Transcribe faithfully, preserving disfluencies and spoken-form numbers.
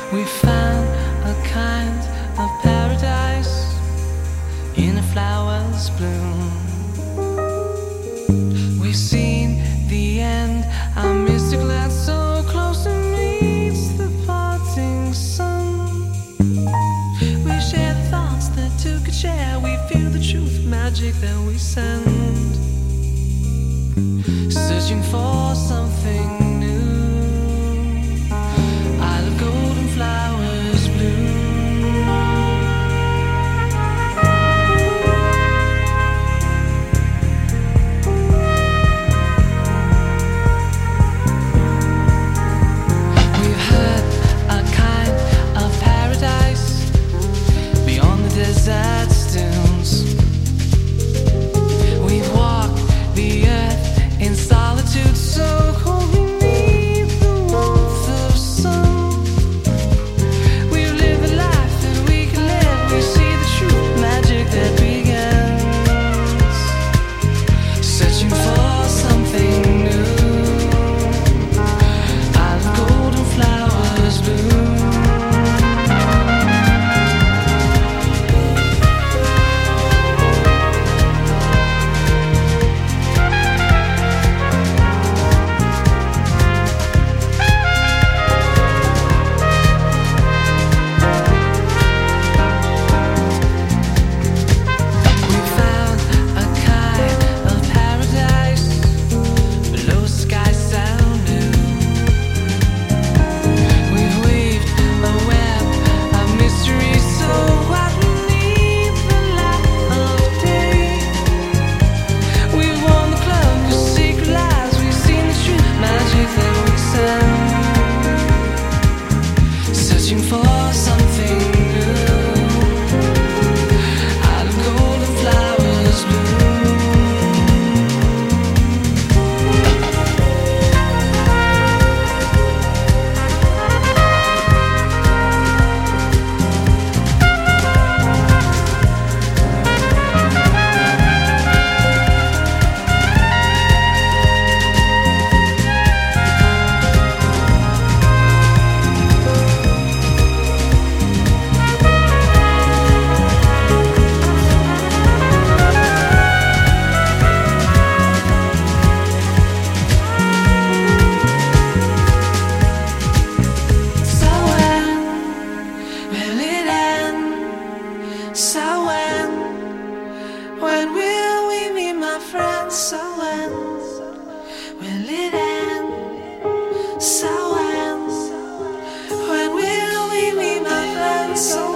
We found a kind of paradise in a flower's bloom. We've seen the end, our mystic land so close to meets the parting sun. We share the thoughts that two could share. We feel the truth, magic that we send, searching for something new. Isle of golden flowers bloom. We've heard a kind of paradise beyond the desert's dunes. We've walked the earth in solitude so cold beneath the warmth of sun. We've lived the life that we can live. We see the true magic that begins, searching for something new. Isle of golden flowers bloom. Searching for something new. Isle of golden flowers bloom. So when, when will we meet, my friends? So when, will it end? So when, when will we meet, my friends? So